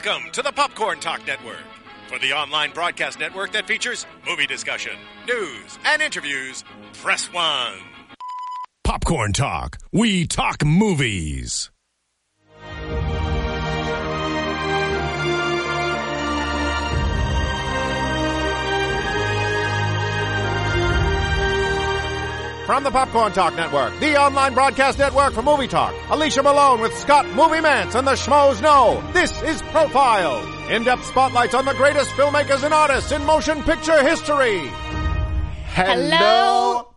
Welcome to the Popcorn Talk Network. For the online broadcast network that features movie discussion, news, and interviews, press 1. Popcorn Talk. We talk movies. From the Popcorn Talk Network, the online broadcast network for movie talk, Alicia Malone with Scott Movie Mance and the Schmoes Know. This is Profile. In-depth spotlights on the greatest filmmakers and artists in motion picture history. Hello,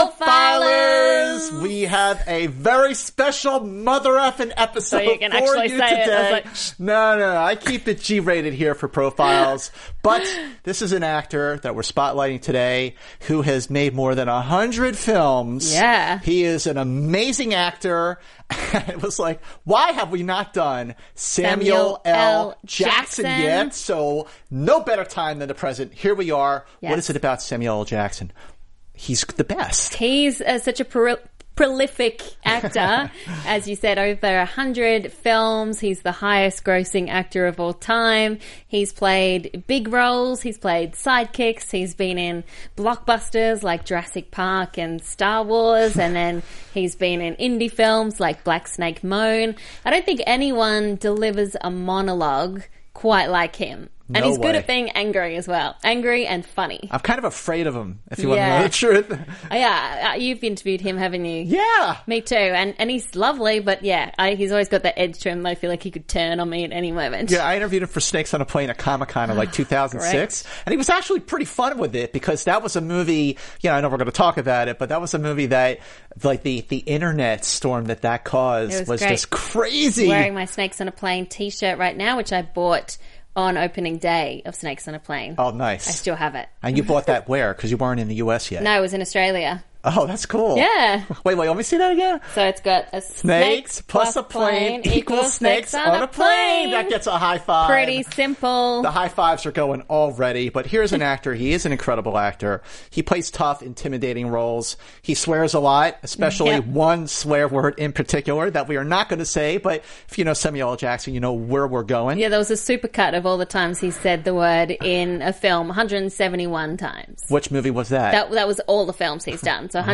Profilers! We have a very special mother effing episode so you can for actually you say today. It. No, I keep it G-rated here for Profiles. But this is an actor that we're spotlighting today who has made more than 100 films. Yeah. He is an amazing actor. It was like, why have we not done Samuel L. Jackson yet? So no better time than the present. Here we are. Yes. What is it about Samuel L. Jackson? He's the best. He's such a prolific actor. As you said, over 100 films. He's the highest grossing actor of all time. He's played big roles. He's played sidekicks. He's been in blockbusters like Jurassic Park and Star Wars. And then he's been in indie films like Black Snake Moan. I don't think anyone delivers a monologue quite like him. And he's good at being angry as well. Angry and funny. I'm kind of afraid of him, if you want to know the truth. Yeah, you've interviewed him, haven't you? Yeah. Me too. And he's lovely, but yeah, he's always got that edge to him that I feel like he could turn on me at any moment. Yeah, I interviewed him for Snakes on a Plane at Comic-Con in like 2006. And he was actually pretty fun with it because that was a movie, I know we're going to talk about it, but that was a movie that, like, the internet storm that caused was just crazy. I'm wearing my Snakes on a Plane t-shirt right now, which I bought on opening day of Snakes on a Plane. Oh, nice. I still have it. And you bought that where? Because you weren't in the U.S. yet. No, it was in Australia. Oh, that's cool. Yeah. Wait, let me see that again. So it's got a snakes plus a plane equals snakes on a plane. That gets a high five. Pretty simple. The high fives are going already. But here's an actor. He is an incredible actor. He plays tough, intimidating roles. He swears a lot, especially one swear word in particular that we are not going to say. But if you know Samuel L. Jackson, you know where we're going. Yeah, there was a supercut of all the times he said the word in a film, 171 times. Which movie was that? That was all the films he's done. So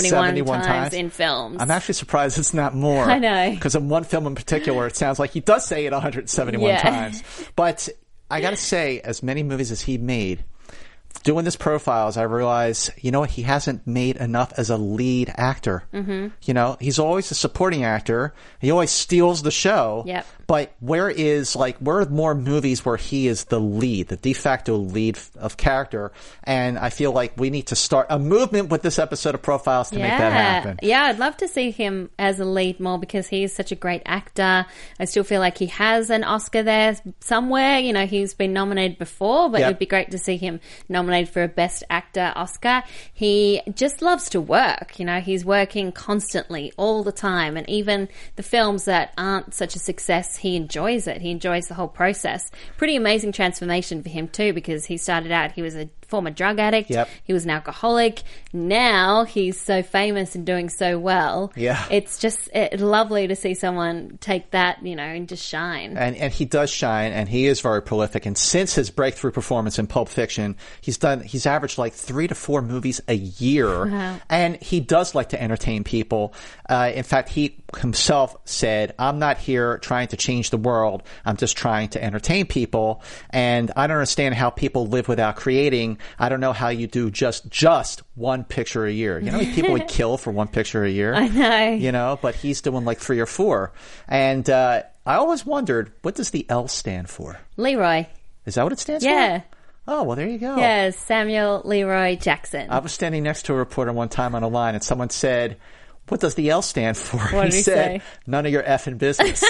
171 times in films. I'm actually surprised it's not more. I know. Because in one film in particular, it sounds like he does say it 171 times. But I got to say, as many movies as he made, doing this Profiles, I realize, he hasn't made enough as a lead actor. Mm-hmm. He's always a supporting actor. He always steals the show. Yep. But where are more movies where he is the lead, the de facto lead of character? And I feel like we need to start a movement with this episode of Profiles to make that happen. Yeah, I'd love to see him as a lead more because he is such a great actor. I still feel like he has an Oscar there somewhere. He's been nominated before, but it'd be great to see him nominated for a Best Actor Oscar. He just loves to work. He's working constantly all the time. And even the films that aren't such a success, he enjoys it. He enjoys the whole process. Pretty amazing transformation for him too, because he started out, he was a former drug addict. Yep. He was an alcoholic. Now he's so famous and doing so well. Yeah. It's just lovely to see someone take that, and just shine. And he does shine, and he is very prolific. And since his breakthrough performance in Pulp Fiction, he's averaged like 3 to 4 movies a year. Wow. And he does like to entertain people. In fact, he himself said, I'm not here trying to change the world. I'm just trying to entertain people. And I don't understand how people live without creating. I don't know how you do just one picture a year. How many people would kill for one picture a year? I know. But he's doing like 3 or 4. And I always wondered, what does the L stand for? Leroy. Is that what it stands for? Yeah. Oh, well, there you go. Yeah, Samuel Leroy Jackson. I was standing next to a reporter one time on a line, and someone said, what does the L stand for? What did he said, say? None of your effing business.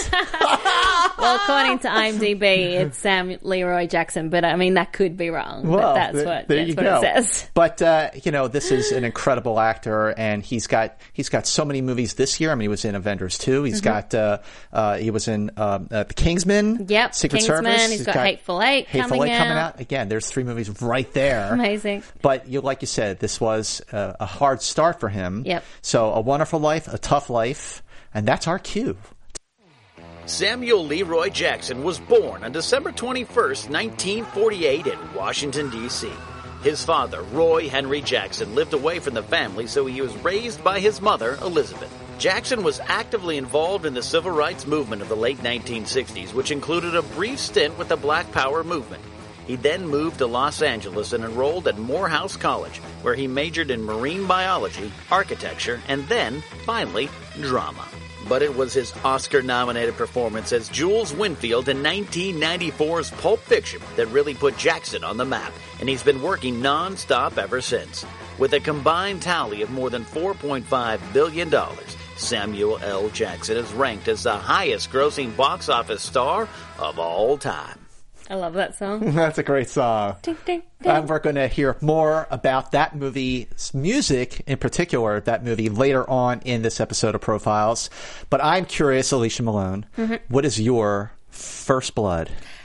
Well, according to IMDb, it's Sam Leroy Jackson, but I mean, that could be wrong. Well, but that's what it says. But, this is an incredible actor, and he's got so many movies this year. I mean, he was in Avengers 2. He's got, he was in The Kingsman. Yep, Secret Kingsman. Service. He's got Hateful Eight coming out. Again, there's 3 movies right there. Amazing. But like you said, this was a hard start for him. Yep. So A Wonderful Life, A Tough Life, and that's our cue. Samuel Leroy Jackson was born on December 21st, 1948 in Washington, D.C. His father, Roy Henry Jackson, lived away from the family, so he was raised by his mother, Elizabeth. Jackson was actively involved in the civil rights movement of the late 1960s, which included a brief stint with the Black Power movement. He then moved to Los Angeles and enrolled at Morehouse College, where he majored in marine biology, architecture, and then, finally, drama. But it was his Oscar-nominated performance as Jules Winfield in 1994's Pulp Fiction that really put Jackson on the map, and he's been working non-stop ever since. With a combined tally of more than $4.5 billion, Samuel L. Jackson is ranked as the highest-grossing box office star of all time. I love that song. That's a great song. Ding, ding, ding. We're going to hear more about that movie's music, in particular, that movie, later on in this episode of Profiles. But I'm curious, Alicia Malone, what is your first blood?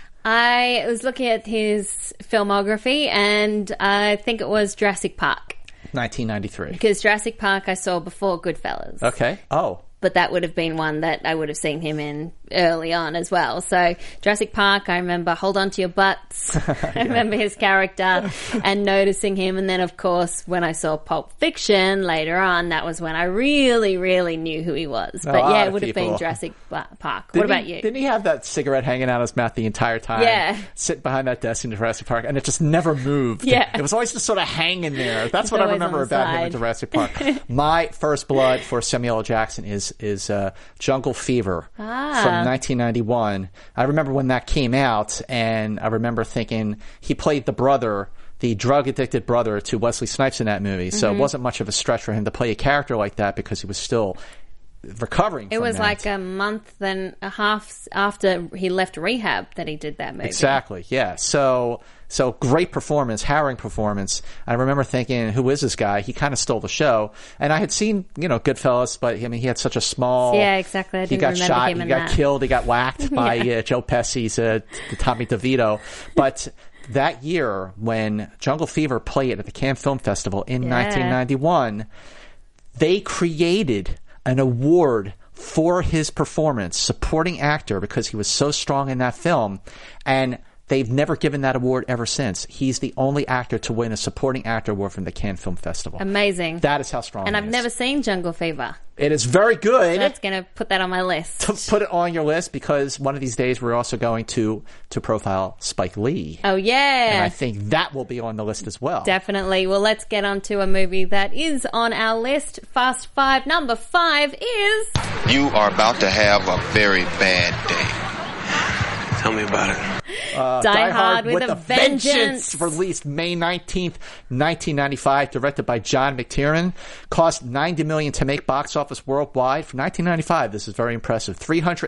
I was looking at his filmography, and I think it was Jurassic Park. 1993. Because Jurassic Park I saw before Goodfellas. Okay. Oh. But that would have been one that I would have seen him in early on as well. So Jurassic Park, I remember Hold On to Your Butts. I remember his character and noticing him. And then, of course, when I saw Pulp Fiction later on, that was when I really, really knew who he was. But yeah, it would have been Jurassic Park. What about you? Didn't he have that cigarette hanging out of his mouth the entire time? Yeah. Sitting behind that desk in Jurassic Park, and it just never moved. Yeah. It was always just sort of hanging there. That's what I always remember on the about him in side. Jurassic Park. My first blood for Samuel L. Jackson is Jungle Fever from 1991. I remember when that came out, and I remember thinking he played the brother, the drug-addicted brother to Wesley Snipes in that movie. So it wasn't much of a stretch for him to play a character like that because he was still recovering from It was that. like a month and a half after he left rehab that he did that movie. Exactly, yeah. So great performance, harrowing performance. I remember thinking, who is this guy? He kind of stole the show. And I had seen, Goodfellas, but I mean, he had such a small... Yeah, exactly. I he didn't got remember shot, him he in got that. killed, he got whacked by Joe Pesci's Tommy DeVito. But that year, when Jungle Fever played at the Cannes Film Festival in 1991, they created an award for his performance, supporting actor, because he was so strong in that film. And they've never given that award ever since. He's the only actor to win a supporting actor award from the Cannes Film Festival. Amazing. That is how strong And he I've is. never seen Jungle Fever. It is very good. That's going to put that on my list. To put it on your list, because one of these days we're also going to profile Spike Lee. Oh, yeah. And I think that will be on the list as well. Definitely. Well, let's get on to a movie that is on our list. Fast Five. Number 5 is... You are about to have a very bad day. Tell me about it. Die Hard with a Vengeance. Released May 19th, 1995, directed by John McTiernan. Cost $90 million to make, box office worldwide. For 1995, this is very impressive.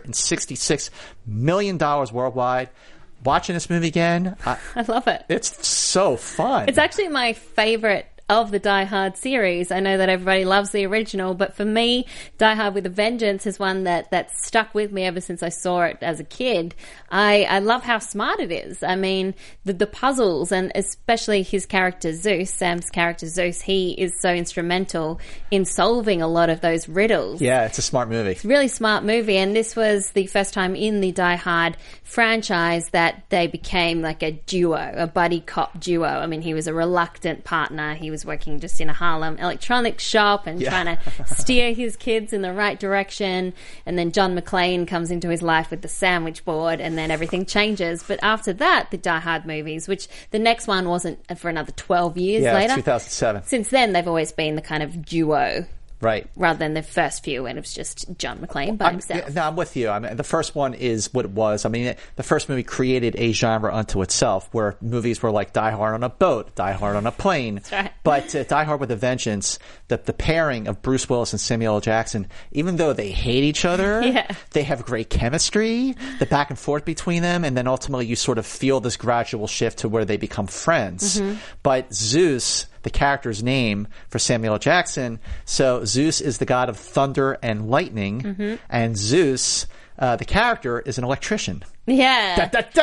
$366 million worldwide. Watching this movie again, I love it. it's so fun. It's actually my favorite of the Die Hard series. I know that everybody loves the original, but for me, Die Hard with a Vengeance is one that stuck with me ever since I saw it as a kid. I love how smart it is. I mean, the puzzles, and especially his character Zeus, Sam's character Zeus, he is so instrumental in solving a lot of those riddles. Yeah, it's a smart movie. Really smart movie, and this was the first time in the Die Hard franchise that they became like a duo, a buddy cop duo. I mean, he was a reluctant partner. He was working just in a Harlem electronics shop and trying to steer his kids in the right direction. And then John McClane comes into his life with the sandwich board, and then everything changes. But after that, the Die Hard movies, which the next one wasn't for another 12 years later. 2007. Since then, they've always been the kind of duo. Right. Rather than the first few, when it was just John McClane by himself. I'm with you. I mean, the first one is what it was. I mean, the first movie created a genre unto itself, where movies were like Die Hard on a boat, Die Hard on a plane. That's right. But Die Hard with a Vengeance, the pairing of Bruce Willis and Samuel L. Jackson, even though they hate each other, they have great chemistry, the back and forth between them, and then ultimately you sort of feel this gradual shift to where they become friends. Mm-hmm. But Zeus, the character's name for Samuel L. Jackson, so Zeus is the god of thunder and lightning, and Zeus, the character, is an electrician. Yeah.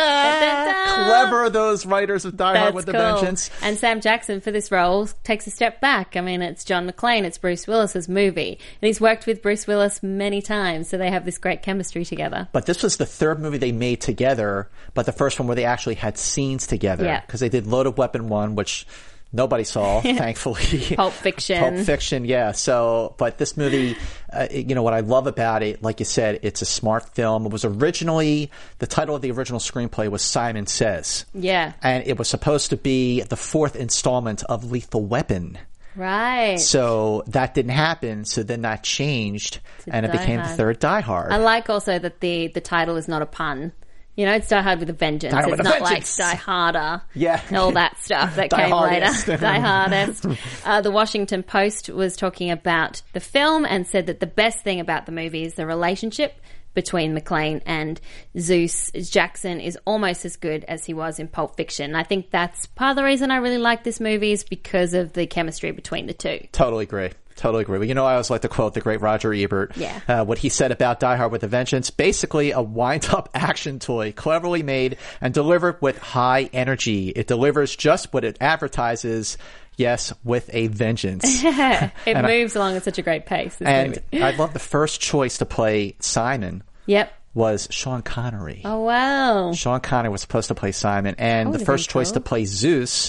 Clever, those writers of Die Hard with a Vengeance. And Sam Jackson, for this role, takes a step back. I mean, it's John McClane, it's Bruce Willis's movie. And he's worked with Bruce Willis many times, so they have this great chemistry together. But this was the third movie they made together, but the first one where they actually had scenes together. Yeah. Because they did Loaded Weapon 1, which nobody saw, thankfully. Pulp Fiction, yeah. So, but this movie, what I love about it, like you said, it's a smart film. It was originally, the title of the original screenplay was Simon Says. Yeah. And it was supposed to be the fourth installment of Lethal Weapon. Right. So that didn't happen. So then that changed, and it became the third Die Hard. I like also that the title is not a pun. It's Die Hard with a Vengeance. It's not like Die Harder. Yeah. And all that stuff that came later. Die Hardest. The Washington Post was talking about the film and said that the best thing about the movie is the relationship between McClane and Zeus. Jackson is almost as good as he was in Pulp Fiction. I think that's part of the reason I really like this movie is because of the chemistry between the two. Totally agree. Well, I always like to quote the great Roger Ebert. Yeah. What he said about Die Hard with a Vengeance, basically a wind-up action toy, cleverly made and delivered with high energy. It delivers just what it advertises, yes, with a vengeance. It moves along at such a great pace. And I love the first choice to play Simon. Yep. Was Sean Connery. Oh, wow. Sean Connery was supposed to play Simon. And the first choice to play Zeus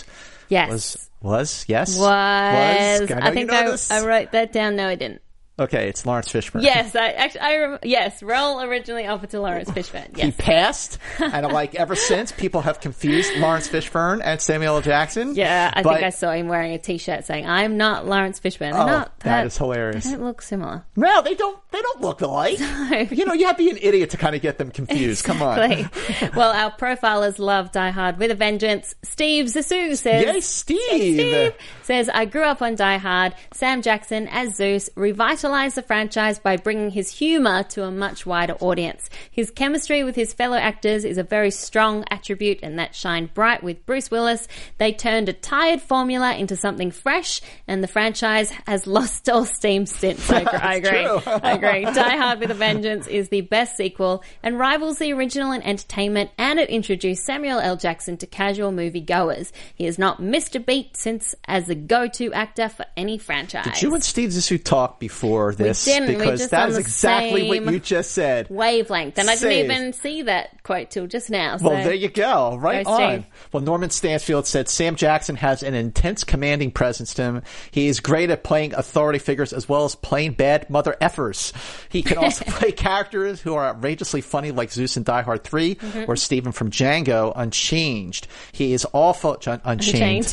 was yes? I think I wrote that down. No, I didn't. Okay, it's Lawrence Fishburne. Yes, yes, role originally offered to Lawrence Fishburne. Yes. He passed, and ever since, people have confused Lawrence Fishburne and Samuel L. Jackson. Yeah, I think I saw him wearing a T-shirt saying, "I'm not Lawrence Fishburne." That is hilarious. They don't look similar. No, they don't look alike. No. You have to be an idiot to kind of get them confused. Exactly. Come on. Well, our profilers love Die Hard with a Vengeance. Steve Zissou says, "Yay, Steve!" Says, "I grew up on Die Hard. Sam Jackson as Zeus revitalized the franchise by bringing his humor to a much wider audience. His chemistry with his fellow actors is a very strong attribute, and that shined bright with Bruce Willis. They turned a tired formula into something fresh, and the franchise has lost all steam since." I agree. Die Hard with a Vengeance is the best sequel and rivals the original in entertainment, and it introduced Samuel L. Jackson to casual moviegoers. He has not missed a beat since as the go-to actor for any franchise. Did you and Steve Zissou talk before this? We didn't. Because that is exactly what you just said. Wavelength. And I didn't even see that quote till just now. So. Well, there you go. Right on. Steve. Well, Norman Stansfield said Sam Jackson has an intense commanding presence to him. He is great at playing authority figures as well as playing bad mother effers. He can also play characters who are outrageously funny like Zeus in Die Hard 3 or Stephen from Django Unchanged. He is awful... Unchanged.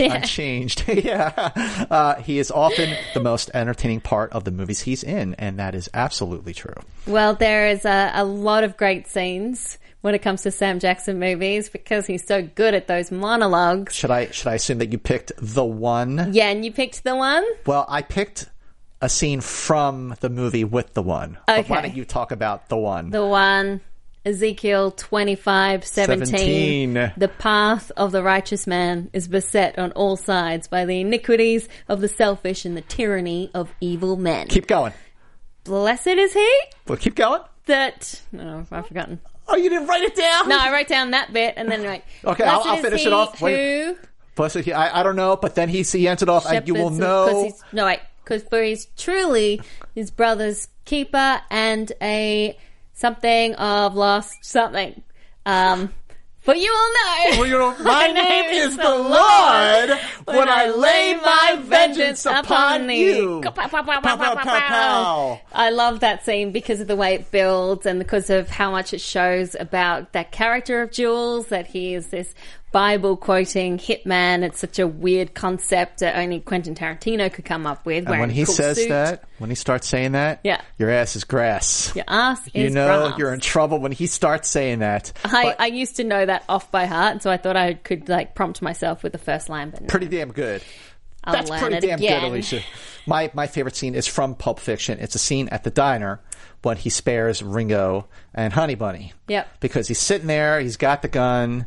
Yeah. He is often the most entertaining part of the movies he's in, and that is absolutely true. Well, there is a lot of great scenes when it comes to Sam Jackson movies because he's so good at those monologues. Should I assume that you picked the one? Yeah, and you picked the one? Well, I picked a scene from the movie with the one. Okay. But why don't you talk about the one? The one, Ezekiel 25:17. The path of the righteous man is beset on all sides by the iniquities of the selfish and the tyranny of evil men. Keep going. Blessed is he? Well, keep going. No, I've forgotten. Oh, you didn't write it down? No, I wrote down that bit and then okay, I'll finish it off. Who? Blessed he, I don't know, but then he ends it off, and you will know. Because for he's truly his brother's keeper and a something of lost something. For you will know. My name is the Lord when I lay my vengeance upon you. Pow, pow, pow, pow, pow, pow. I love that scene because of the way it builds and because of how much it shows about that character of Jules, that he is this Bible quoting hitman. It's such a weird concept that only Quentin Tarantino could come up with. And when he says suit. that, when he starts saying that, your ass is grass. Your ass is grass. You're in trouble when he starts saying that. I used to know that off by heart, so I thought I could prompt myself with the first line. But no. Pretty damn good. That's pretty damn good, Alicia. My favorite scene is from Pulp Fiction. It's a scene at the diner when he spares Ringo and Honey Bunny. Yep. Because he's sitting there, he's got the gun,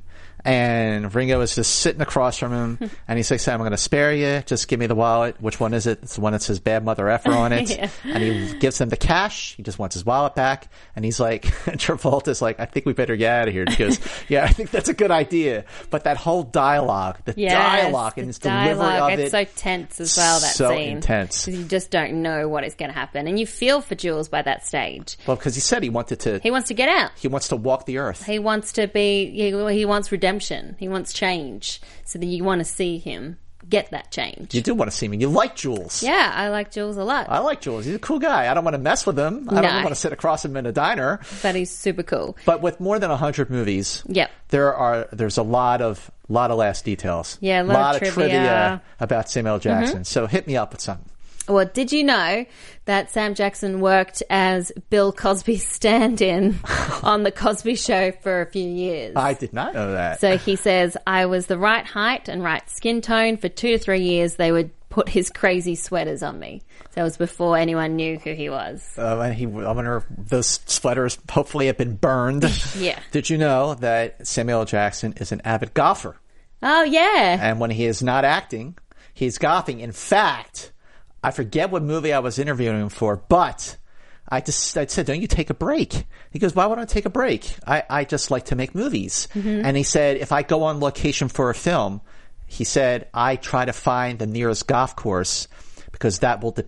And Ringo is just sitting across from him, and he's like, Sam, I'm going to spare you. Just give me the wallet. Which one is it? It's the one that says Bad Mother Effer on it. Yeah. And he gives them the cash. He just wants his wallet back. And he's like, Travolta's like, I think we better get out of here. He goes, yeah, I think that's a good idea. But that whole dialogue, dialogue and his delivery of it's so tense as well, that so scene. Intense. Because you just don't know what is going to happen. And you feel for Jules by that stage. Well, because he said he wants to get out. He wants to walk the earth. He wants to he wants redemption. He wants change. So that you want to see him get that change. You do want to see him. You like Jules. Yeah, I like Jules a lot. I like Jules. He's a cool guy. I don't want to mess with him. I don't want to sit across him in a diner. But he's super cool. But with more than 100 movies, yep, there's a lot of last details. Yeah, a lot of trivia about Samuel L. Jackson. So hit me up with something. Well, did you know that Sam Jackson worked as Bill Cosby's stand-in on The Cosby Show for a few years? I did not know that. So he says, I was the right height and right skin tone. For 2 to 3 years, they would put his crazy sweaters on me. So it was before anyone knew who he was. I wonder if those sweaters hopefully have been burned. Yeah. Did you know that Samuel L. Jackson is an avid golfer? Oh, yeah. And when he is not acting, he's golfing. In fact, I forget what movie I was interviewing him for, but I said, don't you take a break? He goes, why would I take a break? I just like to make movies. Mm-hmm. And he said, if I go on location for a film, he said, I try to find the nearest golf course because that will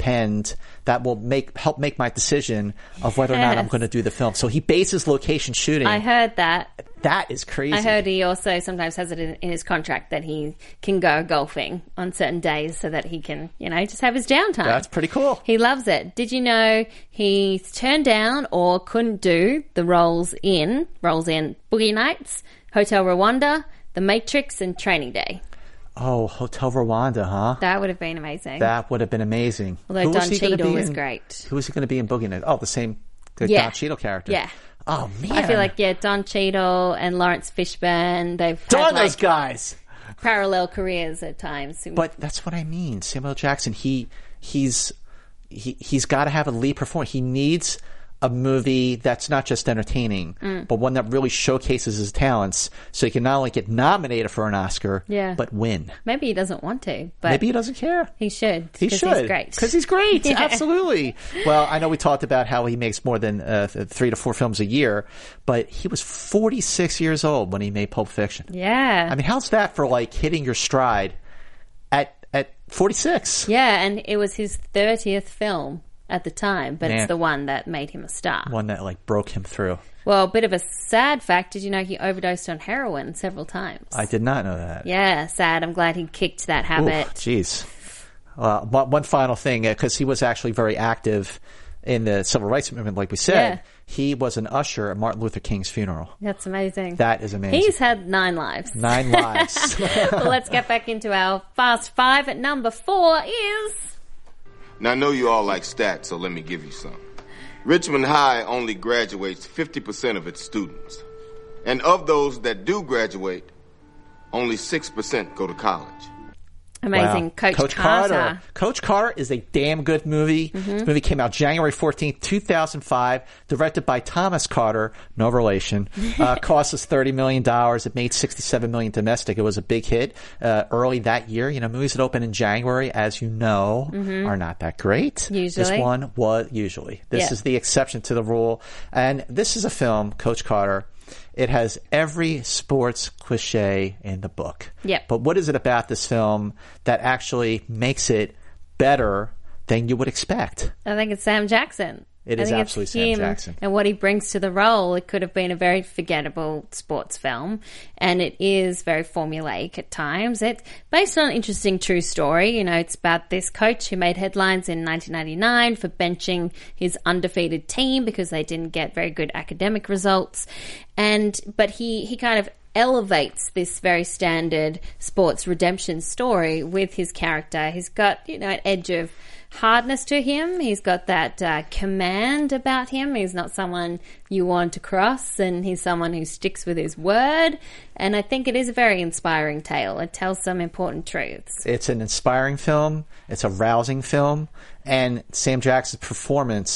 help make my decision of whether or not I'm going to do the film. So he bases location shooting. I heard that. That is crazy. I heard he also sometimes has it in his contract that he can go golfing on certain days so that he can, just have his downtime. That's pretty cool. He loves it. Did you know he's turned down or couldn't do the roles in Boogie Nights, Hotel Rwanda, The Matrix, and Training Day? Oh, Hotel Rwanda, huh? That would have been amazing. That would have been amazing. Although Don Cheadle was great. Who was he going to be in Boogie Nights? Oh, the same Don Cheadle character. Yeah. Oh, man. I feel like, Don Cheadle and Lawrence Fishburne, they've had those guys. Parallel careers at times. But that's what I mean. Samuel L. Jackson, he's got to have a lead performer. He needs a movie that's not just entertaining, but one that really showcases his talents so he can not only get nominated for an Oscar, but win. Maybe he doesn't want to, but maybe he doesn't care. He should. He should. He's great. Because he's great. Yeah. Absolutely. Well, I know we talked about how he makes more than 3 to 4 films a year, but he was 46 years old when he made Pulp Fiction. Yeah. I mean, how's that for hitting your stride at 46? Yeah, and it was his 30th film at the time, but it's the one that made him a star. One that broke him through. Well, a bit of a sad fact, did you know he overdosed on heroin several times? I did not know that. Yeah, sad. I'm glad he kicked that habit. Jeez. One final thing, because he was actually very active in the civil rights movement, like we said. Yeah. He was an usher at Martin Luther King's funeral. That's amazing. That is amazing. He's had 9 lives. 9 lives. Well, let's get back into our Fast 5. At number 4 is... Now, I know you all like stats, so let me give you some. Richmond High only graduates 50% of its students. And of those that do graduate, only 6% go to college. Amazing. Wow. Coach Carter. Coach Carter is a damn good movie. Mm-hmm. This movie came out January 14th, 2005, directed by Thomas Carter, no relation. Cost us $30 million. It made $67 million domestic. It was a big hit early that year. Movies that open in January, as you know, are not that great. Usually. This one was usually. This is the exception to the rule. And this is a film, Coach Carter. It has every sports cliche in the book. Yep. But what is it about this film that actually makes it better than you would expect? I think it's Sam Jackson. It is absolutely Sam Jackson. And what he brings to the role, it could have been a very forgettable sports film. And it is very formulaic at times. It's based on an interesting true story. It's about this coach who made headlines in 1999 for benching his undefeated team because they didn't get very good academic results. But he kind of elevates this very standard sports redemption story with his character. He's got, an edge of hardness to him. He's got that command about him. He's not someone you want to cross, and he's someone who sticks with his word. And I think it is a very inspiring tale. It tells some important truths. It's an inspiring film. It's a rousing film. And Sam Jackson's performance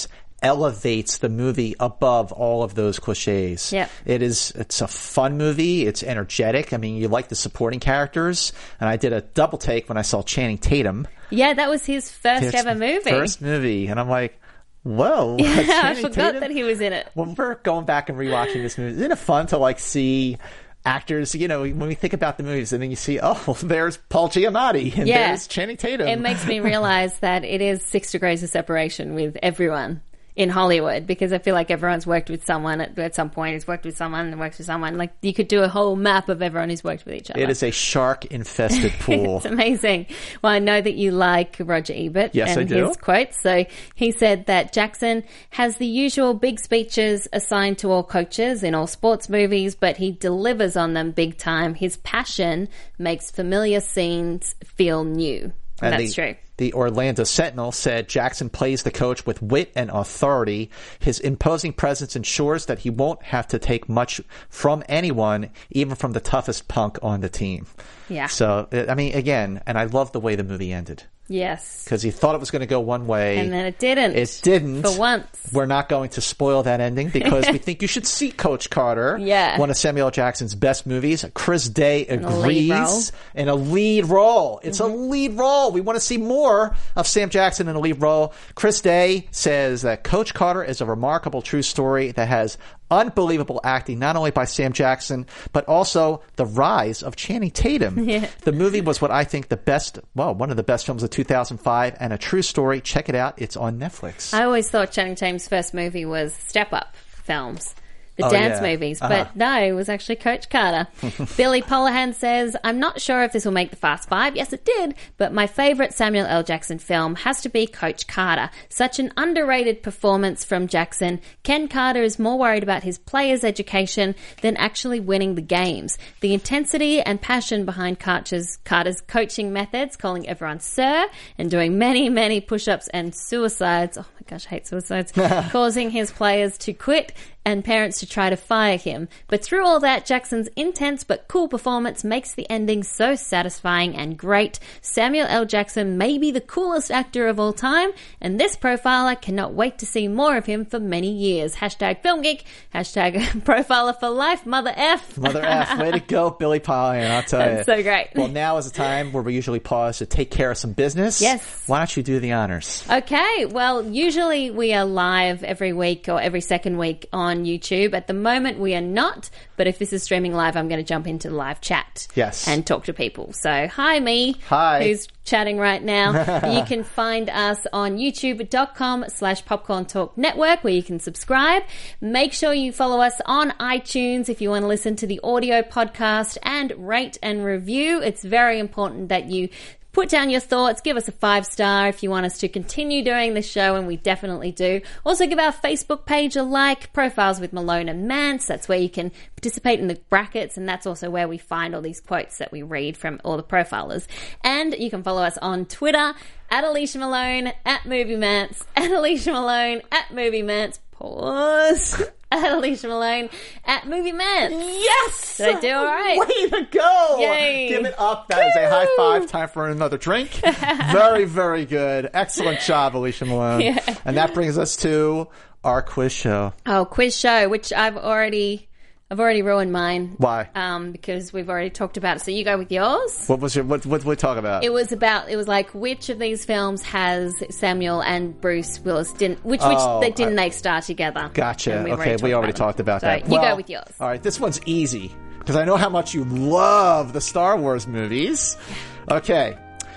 elevates the movie above all of those cliches. Yep. It's a fun movie. It's energetic. I mean, you like the supporting characters. And I did a double take when I saw Channing Tatum. Yeah, that was his first ever movie. First movie. And I'm like, whoa. Yeah, I Channing forgot Tatum? that he was in it. When we're going back and rewatching this movie, isn't it fun to like see actors, you know, when we think about the movies and then you see, oh, there's Paul Giamatti and there's Channing Tatum. It makes me realize that it is 6 degrees of separation with everyone in Hollywood, because I feel like everyone's worked with someone at some point, has worked with someone and works with someone. Like, you could do a whole map of everyone who's worked with each other. It is a shark-infested pool. It's amazing. Well, I know that you like Roger Ebert and his quotes. So he said that Jackson has the usual big speeches assigned to all coaches in all sports movies, but he delivers on them big time. His passion makes familiar scenes feel new. And that's true. The Orlando Sentinel said Jackson plays the coach with wit and authority. His imposing presence ensures that he won't have to take much from anyone, even from the toughest punk on the team. Yeah. So, I mean, again, and I love the way the movie ended. Yes. Because he thought it was going to go one way. And then it didn't. It didn't. For once. We're not going to spoil that ending because we think you should see Coach Carter. Yeah. One of Samuel L. Jackson's best movies. Chris Day agrees. In a lead role. It's a lead role. We want to see more of Sam Jackson in a lead role. Chris Day says that Coach Carter is a remarkable true story that has unbelievable acting, not only by Sam Jackson, but also the rise of Channing Tatum. Yeah. The movie was what I think one of the best films of 2005 and a true story. Check it out. It's on Netflix. I always thought Channing Tatum's first movie was Step Up films. The dance movies, but no, it was actually Coach Carter. Billy Polahan says, I'm not sure if this will make the Fast Five. Yes, it did, but my favourite Samuel L. Jackson film has to be Coach Carter. Such an underrated performance from Jackson. Ken Carter is more worried about his players' education than actually winning the games. The intensity and passion behind Carter's coaching methods, calling everyone sir, and doing many, many push-ups and suicides. Oh my gosh, I hate suicides. Causing his players to quit and parents to try to fire him. But through all that, Jackson's intense but cool performance makes the ending so satisfying and great. Samuel L. Jackson may be the coolest actor of all time, and this profiler cannot wait to see more of him for many years. Hashtag Film Geek, hashtag Profiler for Life, Mother F. Mother F. Way to go, Billy Polahan, I'll tell you. That's so great. Well, now is the time where we usually pause to take care of some business. Yes. Why don't you do the honors? Okay. Well, usually we are live every week or every second week on YouTube. At the moment, we are not, but if this is streaming live, I'm going to jump into the live chat. Yes. And talk to people. So, hi, me. Hi. Who's chatting right now. You can find us on youtube.com/Popcorn Talk Network, where you can subscribe. Make sure you follow us on iTunes if you want to listen to the audio podcast, and rate and review. It's very important that you put down your thoughts. Give us a 5-star if you want us to continue doing this show, and we definitely do. Also, give our Facebook page a like, Profiles with Malone and Mance. That's where you can participate in the brackets, and that's also where we find all these quotes that we read from all the profilers. And you can follow us on Twitter, at Alicia Malone, at Movie Mance, at Alicia Malone, at Movie Mance. Pause. At Alicia Malone, at Movie Mance. Yes! Did I do all right? Way to go! Yay! Give it up. That is a high five. Time for another drink. Very, very good. Excellent job, Alicia Malone. Yeah. And that brings us to our quiz show. Oh, quiz show, which I've already ruined mine. Why? Because we've already talked about it. So you go with yours. What was what did we talk about? It was like which of these films has Samuel and Bruce Willis didn't they star together? Gotcha. And We already talked about that. You go with yours. All right, this one's easy because I know how much you love the Star Wars movies. Okay.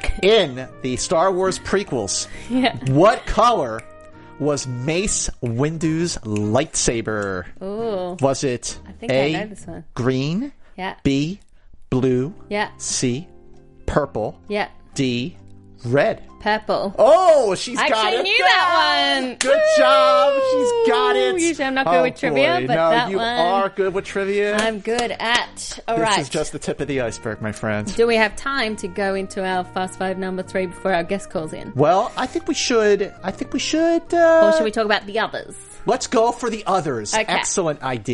In the Star Wars prequels, what color was Mace Windu's lightsaber? Ooh. Was it I think I know this one. Green? Yeah. B, blue? Yeah. C, purple? Yeah. D, red? Purple. Oh, she's got it. I actually knew that one. Good job. She's got it. Usually I'm not good with trivia, boy. but no, that you one. are good with trivia. I'm good at. All right. This is just the tip of the iceberg, my friend. Do we have time to go into our Fast Five number 3 before our guest calls in? Well, I think we should. Or should we talk about the others? Let's go for the others. Okay. Excellent idea.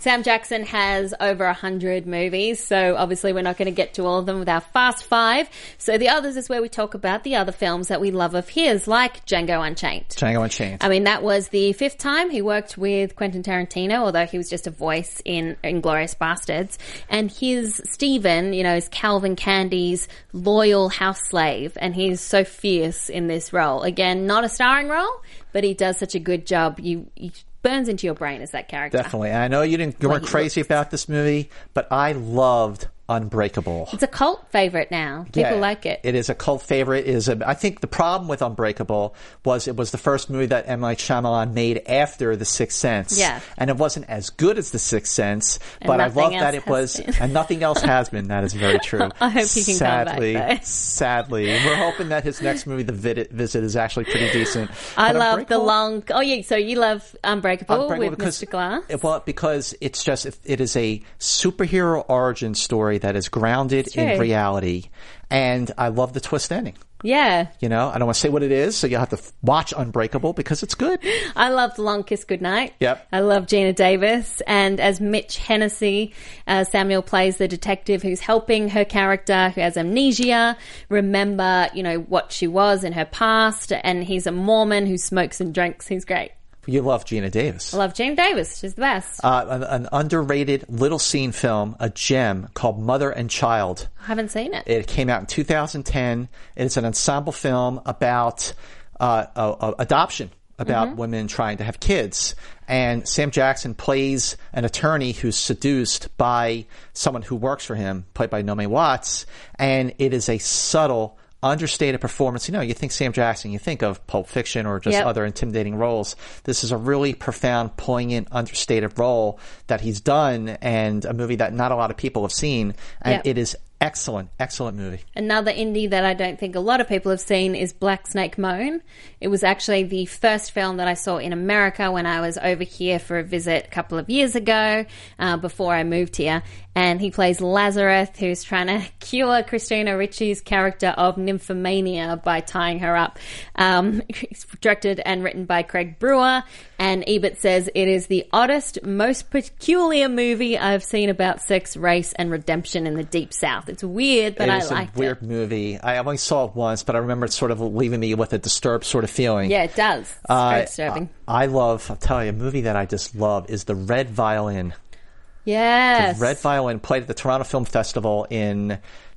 Sam Jackson has over 100 movies, so obviously we're not going to get to all of them with our Fast Five. So the others is where we talk about the other films that we love of his, like Django Unchained. Django Unchained. I mean, that was the 5th time he worked with Quentin Tarantino, although he was just a voice in Inglourious Bastards. And his Stephen, is Calvin Candy's loyal house slave, and he's so fierce in this role. Again, not a starring role, but he does such a good job. He burns into your brain as that character. Definitely. And I know you weren't crazy about this movie, but I loved Unbreakable. It's a cult favorite now. People like it. It is a cult favorite. I think the problem with Unbreakable was it was the first movie that M. Night Shyamalan made after The Sixth Sense. Yeah. And it wasn't as good as The Sixth Sense, but I love that it was, and nothing else has been. That is very true. I hope he can come back, though. Sadly. We're hoping that his next movie, The Visit, is actually pretty decent. I love the long... Oh, yeah, so you love Unbreakable with Mr. Glass? Well, because it is a superhero origin story that is grounded in reality, and I love the twist ending. Yeah. I don't want to say what it is, so you'll have to watch Unbreakable because it's good. I love The Long Kiss Goodnight. Yep. I love Gina Davis, and as Mitch Hennessy, Samuel plays the detective who's helping her character who has amnesia remember, what she was in her past, and he's a Mormon who smokes and drinks. He's great. You love Gina Davis. I love Gina Davis. She's the best. An underrated little scene film, a gem called Mother and Child. I haven't seen it. It came out in 2010. It's an ensemble film about adoption, about women trying to have kids. And Sam Jackson plays an attorney who's seduced by someone who works for him, played by Naomi Watts. And it is a subtle, understated performance. You think Sam Jackson, you think of Pulp Fiction or just other intimidating roles. This is a really profound, poignant, understated role that he's done, and a movie that not a lot of people have seen. And it is excellent movie. Another indie that I don't think a lot of people have seen is Black Snake Moan. It was actually the first film that I saw in America when I was over here for a visit a couple of years ago, before I moved here. And he plays Lazarus, who's trying to cure Christina Ricci's character of nymphomania by tying her up. It's directed and written by Craig Brewer, and Ebert says it is the oddest, most peculiar movie I've seen about sex, race, and redemption in the Deep South. It's weird, but I liked it. It's a weird movie. I only saw it once, but I remember it sort of leaving me with a disturbed sort of feeling. Yeah, it does. It's very disturbing. I'll tell you, a movie that I just love is The Red Violin. Yes. The Red Violin played at the Toronto Film Festival in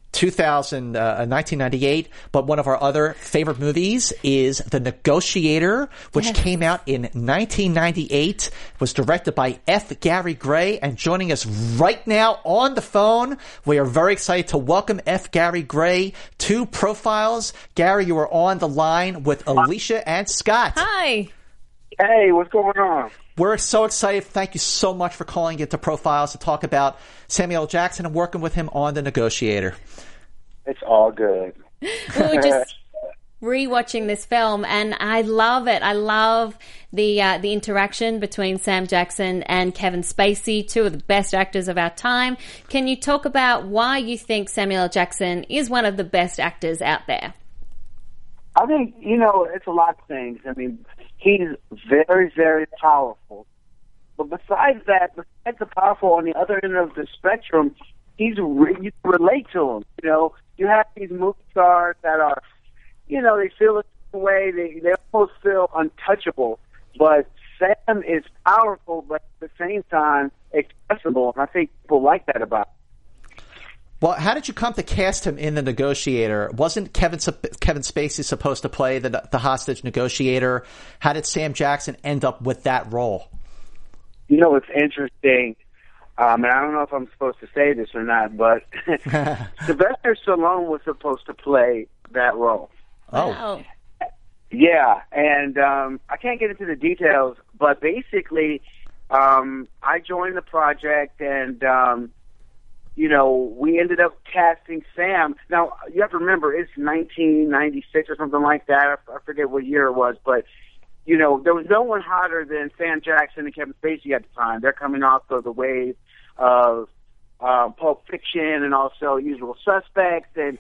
1998, but one of our other favorite movies is The Negotiator, which came out in 1998, was directed by F. Gary Gray, and joining us right now on the phone, we are very excited to welcome F. Gary Gray to Profiles. Gary, you are on the line with Alicia and Scott. Hi. Hey, what's going on? We're so excited. Thank you so much for calling into Profiles to talk about Samuel L. Jackson and working with him on The Negotiator. It's all good. We were just rewatching this film, and I love it. I love the interaction between Sam Jackson and Kevin Spacey, two of the best actors of our time. Can you talk about why you think Samuel L. Jackson is one of the best actors out there? I think, it's a lot of things. I mean, he's very, very powerful. But besides that, besides the powerful on the other end of the spectrum, you can relate to him. You have these movie stars that are, they feel a certain way. They almost feel untouchable. But Sam is powerful, but at the same time accessible. And I think people like that about him. Well, how did you come to cast him in The Negotiator? Wasn't Kevin Spacey supposed to play the hostage negotiator? How did Sam Jackson end up with that role? It's interesting, and I don't know if I'm supposed to say this or not, but Sylvester Stallone was supposed to play that role. Oh. Wow. Yeah, and I can't get into the details, but basically I joined the project, and we ended up casting Sam. Now, you have to remember, it's 1996 or something like that. I forget what year it was, but, there was no one hotter than Sam Jackson and Kevin Spacey at the time. They're coming off of the wave of Pulp Fiction and also Usual Suspects. And,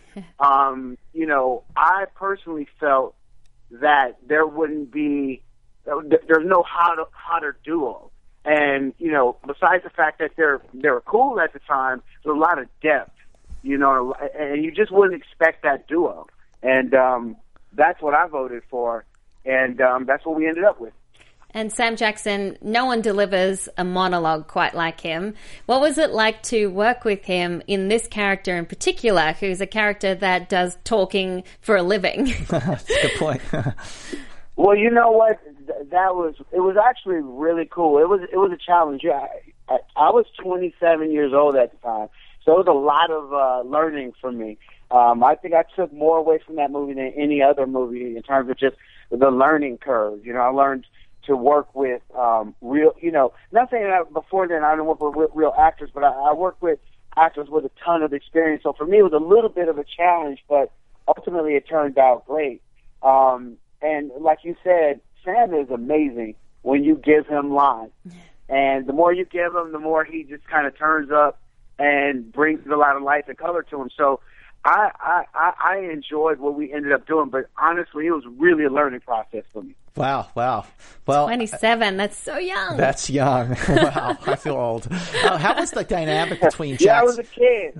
I personally felt that there wouldn't be, there's no hotter duo. And, you know, besides the fact that they were cool at the time, there's a lot of depth, you know, and you just wouldn't expect that duo. And that's what I voted for, and that's what we ended up with. And Sam Jackson, no one delivers a monologue quite like him. What was it like to work with him in this character in particular, who's a character that does talking for a living? That's a good point. Well, you know what? It was actually really cool. It was a challenge. Yeah, I was 27 years old at the time, so it was a lot of learning for me. I think I took more away from that movie than any other movie in terms of just the learning curve. You know, I learned to work with real, you know, not saying that before then I didn't work with real actors, but I worked with actors with a ton of experience. So for me, it was a little bit of a challenge, but ultimately it turned out great. And like you said, Sam is amazing when you give him lines. And the more you give him, the more he just kind of turns up and brings a lot of life and color to him. So I enjoyed what we ended up doing, but honestly, it was really a learning process for me. Wow. Well, 27, that's so young. That's young. Wow, I feel old. How was the dynamic between Jackson? Yeah, I was a kid.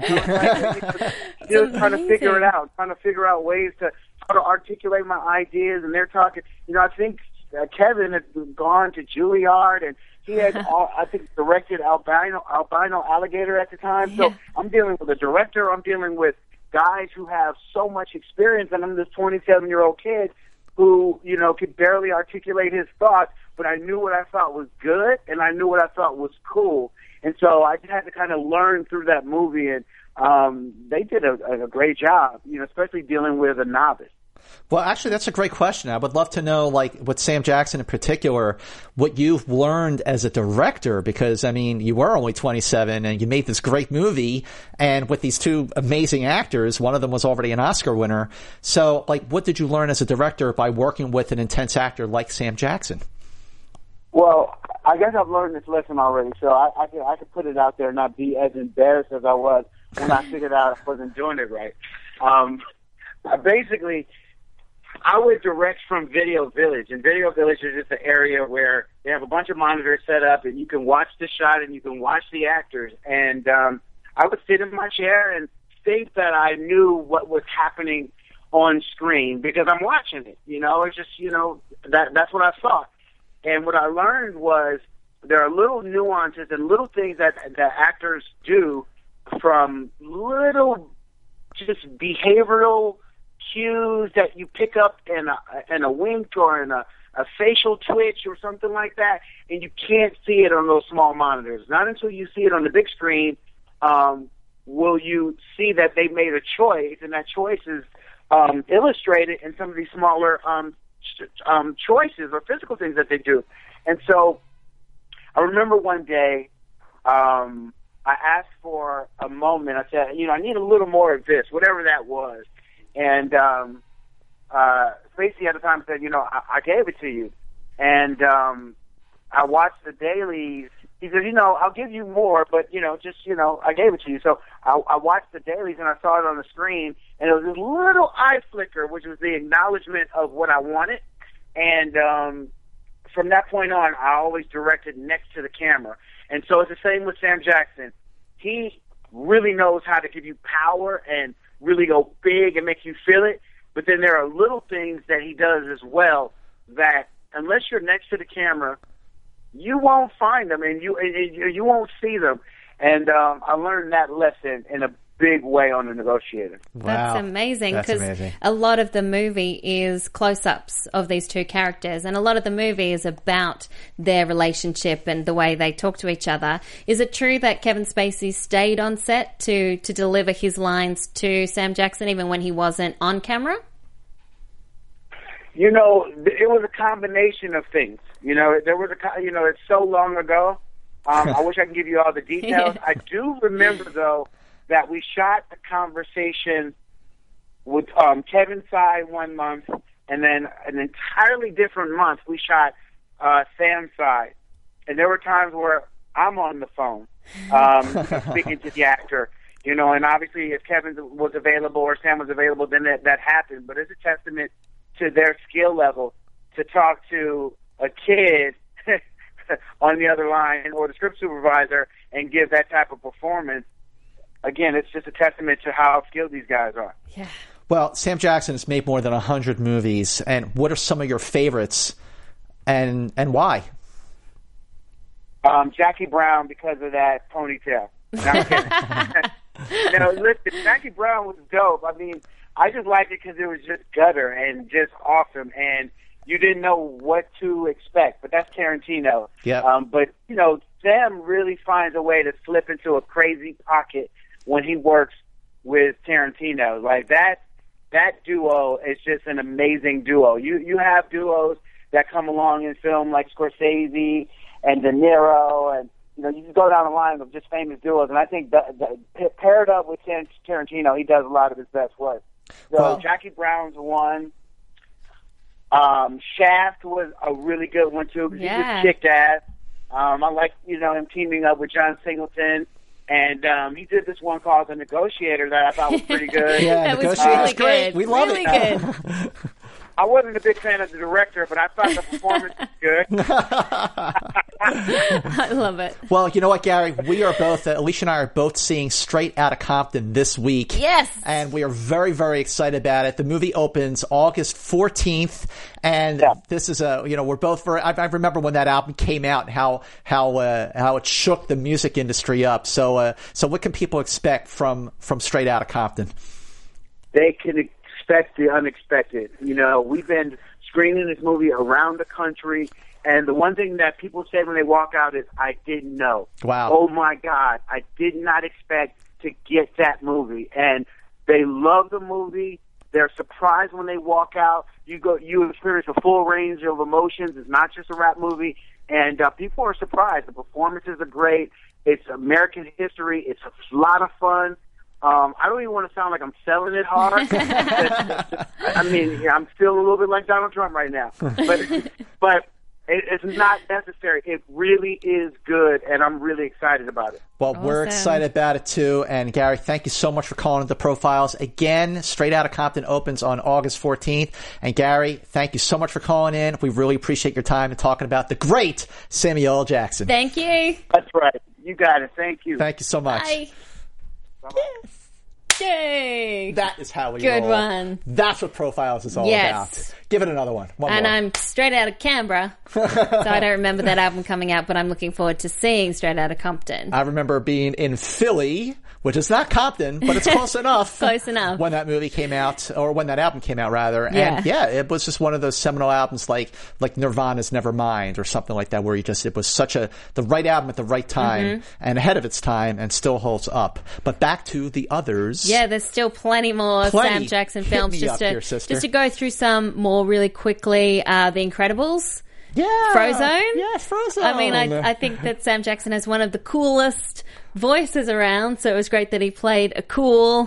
Just trying to figure it out, trying to figure out ways to how to articulate my ideas, and they're talking, you know, I think Kevin had gone to Juilliard, and he had, I think, directed Albino Alligator at the time. So I'm dealing with a director, I'm dealing with guys who have so much experience, and I'm this 27-year-old kid who, you know, could barely articulate his thoughts, but I knew what I thought was good, and I knew what I thought was cool. And so I just had to kind of learn through that movie, and they did a great job, you know, especially dealing with a novice. Well, actually, that's a great question. I would love to know, like, with Sam Jackson in particular, what you've learned as a director, because, I mean, you were only 27 and you made this great movie, and with these two amazing actors, one of them was already an Oscar winner. So, like, what did you learn as a director by working with an intense actor like Sam Jackson? Well, I guess I've learned this lesson already, so I could put it out there and not be as embarrassed as I was when I figured out I wasn't doing it right. Basically, I would direct from Video Village, and Video Village is just an area where they have a bunch of monitors set up, and you can watch the shot and you can watch the actors. And I would sit in my chair and think that I knew what was happening on screen because I'm watching it. You know, it's just, you know, that's what I thought. And what I learned was there are little nuances and little things that actors do, from little just behavioral cues that you pick up in a wink or in a facial twitch or something like that, and you can't see it on those small monitors. Not until you see it on the big screen will you see that they made a choice, and that choice is illustrated in some of these smaller choices or physical things that they do. And so I remember one day I asked for a moment. I said, you know, I need a little more of this, whatever that was. And Spacey at the time said, you know, I gave it to you. And I watched the dailies. He said, you know, I'll give you more, but, you know, just, you know, I gave it to you. So I watched the dailies, and I saw it on the screen, and it was this little eye flicker, which was the acknowledgement of what I wanted. And from that point on, I always directed next to the camera. And so it's the same with Sam Jackson. He really knows how to give you power and really go big and make you feel it. But then there are little things that he does as well that, unless you're next to the camera, you won't find them, and you won't see them. And I learned that lesson in a big way on The Negotiator. Wow. That's amazing, because a lot of the movie is close-ups of these two characters, and a lot of the movie is about their relationship and the way they talk to each other. Is it true that Kevin Spacey stayed on set to deliver his lines to Sam Jackson even when he wasn't on camera? You know, it was a combination of things. You know, it's so long ago. I wish I could give you all the details. I do remember, though, that we shot a conversation with Kevin's side one month, and then an entirely different month we shot Sam's side. And there were times where I'm on the phone speaking to the actor, you know, and obviously if Kevin was available or Sam was available, then that happened. But it's a testament to their skill level to talk to a kid on the other line or the script supervisor and give that type of performance. Again, it's just a testament to how skilled these guys are. Yeah. Well, Sam Jackson has made more than 100 movies, and what are some of your favorites, and why? Jackie Brown, because of that ponytail. No, I'm kidding. No, listen, Jackie Brown was dope. I mean, I just liked it because it was just gutter and just awesome, and you didn't know what to expect. But that's Tarantino. Yeah. But, you know, Sam really finds a way to slip into a crazy pocket when he works with Tarantino. Like, that duo is just an amazing duo. You have duos that come along in film like Scorsese and De Niro, and you know, you can go down the line of just famous duos, and I think that paired up with Tarantino, he does a lot of his best work. So Jackie Brown's one. Shaft was a really good one too, because he just kicked ass. I like, you know, him teaming up with John Singleton, and he did this one called The Negotiator that I thought was pretty good. Yeah, that was really great. good. We love really it. Good. I wasn't a big fan of the director, but I thought the performance was good. I love it. Well, you know what, Gary? We are both, Alicia and I are both seeing Straight Outta Compton this week. Yes. And we are very, very excited about it. The movie opens August 14th. And this is we're both very, I remember when that album came out, how it shook the music industry up. So what can people expect from Straight Outta Compton? They can expect the unexpected. You know, we've been screening this movie around the country, and the one thing that people say when they walk out is, I didn't know. Wow. Oh my God, I did not expect to get that movie. And they love the movie. They're surprised when they walk out. You experience a full range of emotions. It's not just a rap movie. And people are surprised. The performances are great. It's American history. It's a lot of fun. I don't even want to sound like I'm selling it hard. I mean, I'm still a little bit like Donald Trump right now. But it's not necessary. It really is good, and I'm really excited about it. Well, we're excited about it, too. And, Gary, thank you so much for calling into Profiles. Again, Straight Outta Compton opens on August 14th. And, Gary, thank you so much for calling in. We really appreciate your time and talking about the great Samuel L. Jackson. Thank you. That's right. You got it. Thank you. Thank you so much. Bye. Bye-bye. Yay. That is how we Good roll. one. That's what Profiles is all about. Give it another one. One and more. I'm straight out of Canberra, so I don't remember that album coming out, but I'm looking forward to seeing Straight Outta Compton. I remember being in Philly, which is not Compton, but it's close enough. Close enough. When that movie came out, or when that album came out, rather. And it was just one of those seminal albums like Nirvana's Nevermind or something like that, where it was such the right album at the right time and ahead of its time and still holds up. But back to the others. Yeah, there's still plenty more Sam Jackson films. Hit me just to go through some more really quickly. The Incredibles. Yeah. Frozone. Yeah, Frozone. I mean, I think that Sam Jackson has one of the coolest voices around, so it was great that he played a cool,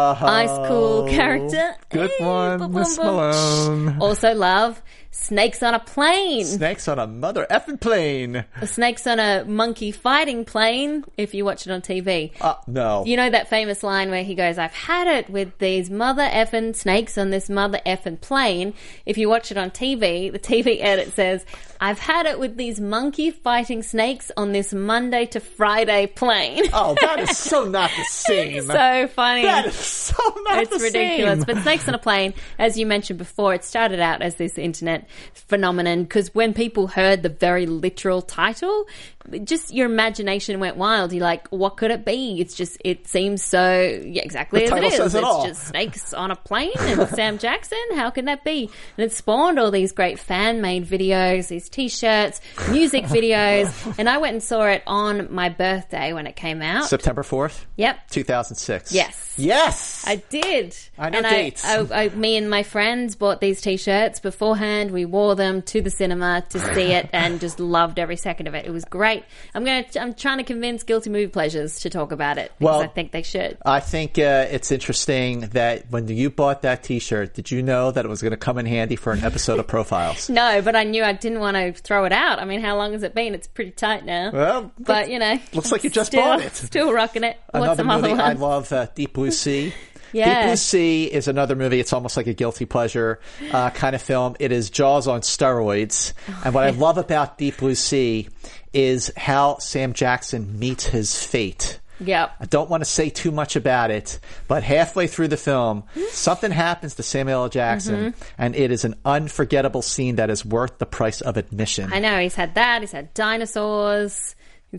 ice cool character. Good one, Miss Malone. Also love Snakes on a Plane. Snakes on a mother effing plane. Snakes on a monkey fighting plane, if you watch it on TV. No. You know that famous line where he goes, I've had it with these mother effing snakes on this mother effing plane. If you watch it on TV, the TV edit says, I've had it with these monkey fighting snakes on this Monday to Friday plane. Oh, that is so not the same. It's so funny. That is so not the same. It's ridiculous. But Snakes on a Plane, as you mentioned before, it started out as this internet phenomenon because when people heard the very literal title, just your imagination went wild. You're like, what could it be? It seems so, exactly as it is. It's just snakes on a plane and Sam Jackson. How can that be? And it spawned all these great fan-made videos, these t-shirts, music videos. And I went and saw it on my birthday when it came out. September 4th? Yep. 2006. Yes. I did. I know and dates. Me and my friends bought these t-shirts beforehand. We wore them to the cinema to see it and just loved every second of it. It was great. I'm trying to convince Guilty Movie Pleasures to talk about it because I think they should. I think it's interesting that when you bought that t-shirt, did you know that it was going to come in handy for an episode of Profiles? No, but I knew I didn't want to throw it out. I mean, how long has it been? It's pretty tight now. Well, but you know, looks like you just bought it. Still rocking it. What's Another some other movie ones? I love, Deep Blue Sea. Yeah. Deep Blue Sea is another movie. It's almost like a guilty pleasure kind of film. It is Jaws on steroids. And what I love about Deep Blue Sea is how Sam Jackson meets his fate. Yep. I don't want to say too much about it, but halfway through the film, something happens to Samuel L. Jackson, and it is an unforgettable scene that is worth the price of admission. I know. He's had that. He's had dinosaurs.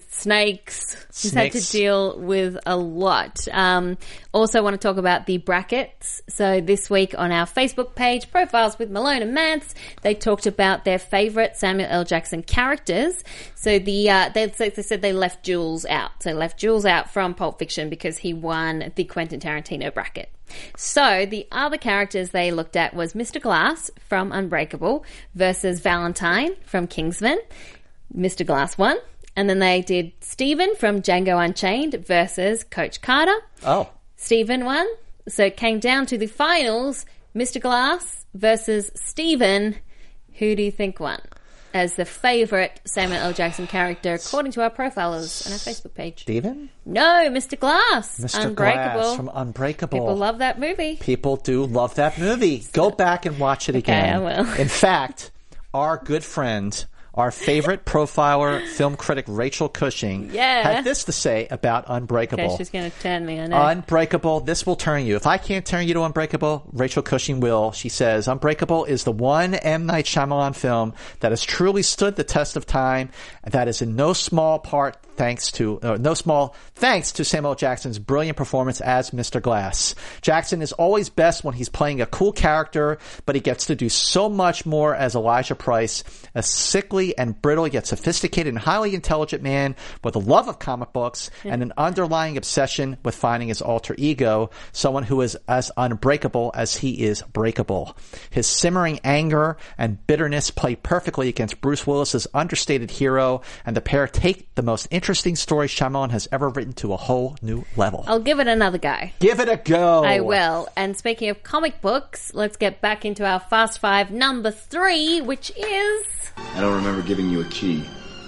Snakes. He's had to deal with a lot. Also want to talk about the brackets. So this week on our Facebook page, Profiles with Malone and Mance, they talked about their favourite Samuel L. Jackson characters. So they said they left Jules out. So left Jules out from Pulp Fiction because he won the Quentin Tarantino bracket. So the other characters they looked at was Mr. Glass from Unbreakable versus Valentine from Kingsman. Mr. Glass won. And then they did Stephen from Django Unchained versus Coach Carter. Oh. Stephen won. So it came down to the finals, Mr. Glass versus Stephen. Who do you think won as the favourite Samuel L. Jackson character according to our profilers on our Facebook page? Stephen? No, Mr. Glass. Mr. Unbreakable. Glass from Unbreakable. People love that movie. People do love that movie. Go back and watch it again. I will. In fact, our good friend, our favorite profiler, film critic Rachel Cushing, had this to say about Unbreakable. Okay, she's going to turn me, I know. Unbreakable, this will turn you. If I can't turn you to Unbreakable, Rachel Cushing will. She says, Unbreakable is the one M. Night Shyamalan film that has truly stood the test of time, and that is in no small thanks to Samuel L. Jackson's brilliant performance as Mr. Glass. Jackson is always best when he's playing a cool character, but he gets to do so much more as Elijah Price, a sickly and brittle yet sophisticated and highly intelligent man with a love of comic books and an underlying obsession with finding his alter ego, someone who is as unbreakable as he is breakable. His simmering anger and bitterness play perfectly against Bruce Willis's understated hero, and the pair take the most interesting story Shyamalan has ever written to a whole new level. I'll give it another go. Give it a go. I will. And speaking of comic books, let's get back into our Fast Five number 3, which is... I don't remember giving you a key.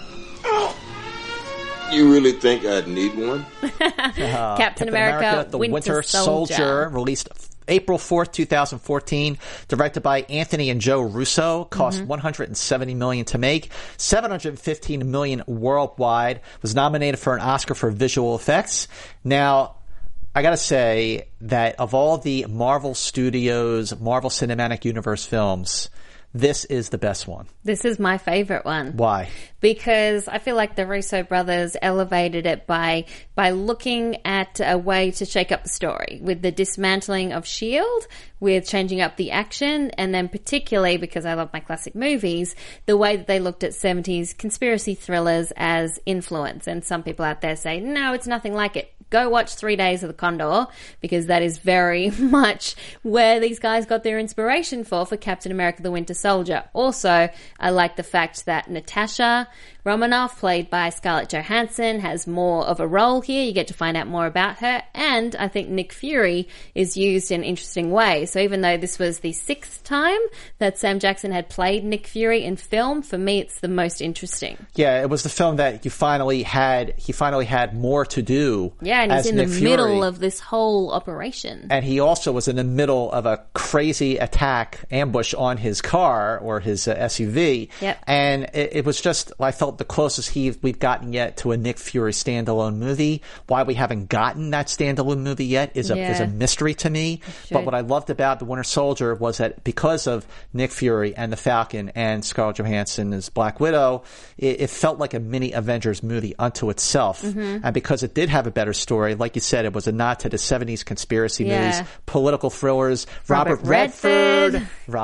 You really think I'd need one? Captain America, The Winter Soldier, released April 4th, 2014, directed by Anthony and Joe Russo, cost $170 million to make, $715 million worldwide, was nominated for an Oscar for visual effects. Now, I gotta say that of all the Marvel Studios, Marvel Cinematic Universe films, this is the best one. This is my favorite one. Why? Because I feel like the Russo brothers elevated it by looking at a way to shake up the story with the dismantling of S.H.I.E.L.D., with changing up the action, and then particularly, because I love my classic movies, the way that they looked at 70s conspiracy thrillers as influence. And some people out there say, no, it's nothing like it. Go watch 3 Days of the Condor, because that is very much where these guys got their inspiration for Captain America the Winter Soldier. Also, I like the fact that Natasha Romanoff, played by Scarlett Johansson, has more of a role here. You get to find out more about her. And I think Nick Fury is used in interesting ways. So even though this was the 6th time that Sam Jackson had played Nick Fury in film, for me it's the most interesting. Yeah, it was the film that he finally had more to do. Yeah, and he's in Nick the Fury. middle of this whole operation. And he also was in the middle of a crazy ambush on his car or his SUV. Yep. And it was just, I felt, the closest we've gotten yet to a Nick Fury standalone movie. Why we haven't gotten that standalone movie yet is a mystery to me. But what I loved about The Winter Soldier was that because of Nick Fury and the Falcon and Scarlett Johansson as Black Widow, it felt like a mini Avengers movie unto itself. And because it did have a better story, like you said, it was a nod to the 70s conspiracy movies, political thrillers. Robert Redford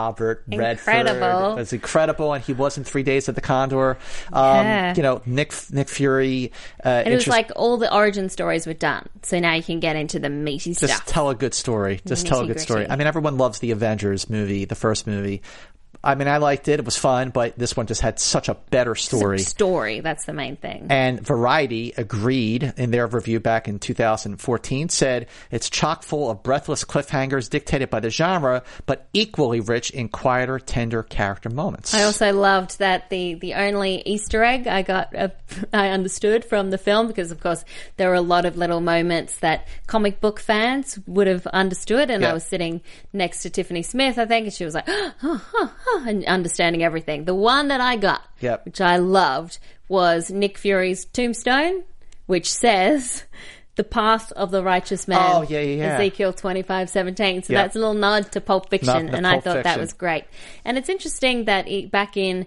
was incredible, and he was in 3 Days of the Condor. Nick Fury. And it was like all the origin stories were done. So now you can get into the meaty stuff. Just tell a good story. I mean, everyone loves the Avengers movie, the first movie. I mean, I liked it. It was fun, but this one just had such a better story. Story, that's the main thing. And Variety agreed in their review back in 2014, said it's chock full of breathless cliffhangers dictated by the genre, but equally rich in quieter, tender character moments. I also loved that the only Easter egg I understood from the film, because of course there were a lot of little moments that comic book fans would have understood, and I was sitting next to Tiffany Smith, I think, and she was like, and understanding everything. The one that I got, which I loved, was Nick Fury's tombstone, which says, "The path of the righteous man." Oh, yeah. Ezekiel 25:17. So that's a little nod to Pulp Fiction, and I thought that was great. And it's interesting that back in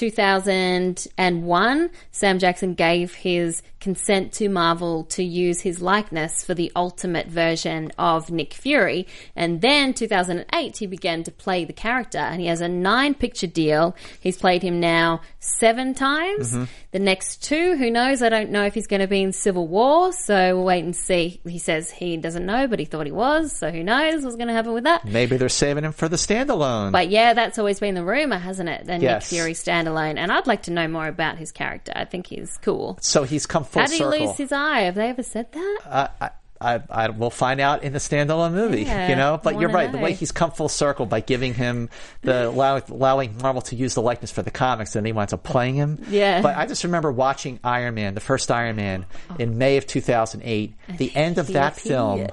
2001, Sam Jackson gave his consent to Marvel to use his likeness for the ultimate version of Nick Fury. And then 2008, he began to play the character, and he has a 9-picture deal. He's played him now 7 times. Mm-hmm. The next 2, who knows? I don't know if he's going to be in Civil War, so we'll wait and see. He says he doesn't know, but he thought he was, so who knows what's going to happen with that. Maybe they're saving him for the standalone. But yeah, that's always been the rumor, hasn't it? The Nick Fury standalone. And I'd like to know more about his character. I think he's cool. So he's come full circle. How did he lose his eye? Have they ever said that? I will find out in the standalone movie, But you're right. The way he's come full circle by giving him allowing Marvel to use the likeness for the comics, and he winds up playing him. Yeah. But I just remember watching Iron Man, the first Iron Man, in May of 2008. The end of that film.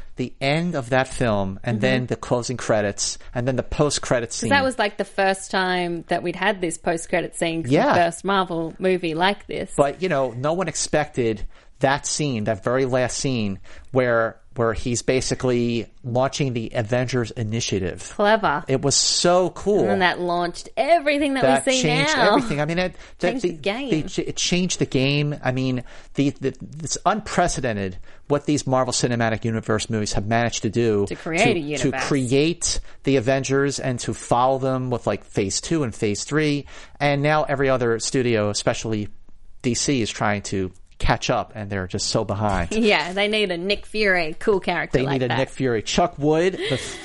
And then the closing credits, and then the post-credit scene. That was like the first time that we'd had this post-credit scene, the first Marvel movie like this. But, no one expected that scene, that very last scene, where he's basically launching the Avengers Initiative. Clever. It was so cool. And then that launched everything that we see now. That changed everything. I mean, changed the game. It changed the game. I mean, it's unprecedented what these Marvel Cinematic Universe movies have managed to do. To create a universe. To create the Avengers and to follow them with like Phase 2 and Phase 3. And now every other studio, especially DC, is trying to catch up, and they're just so behind. Yeah, they need a Nick Fury, cool character like that. They need a Nick Fury. Chuck Wood